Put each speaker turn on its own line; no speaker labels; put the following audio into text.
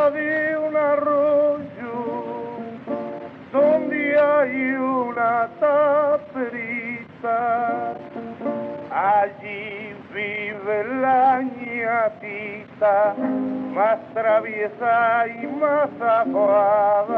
orilla de un arroyo donde hay una taperita, allí vive la ñatita, más traviesa y más aguada.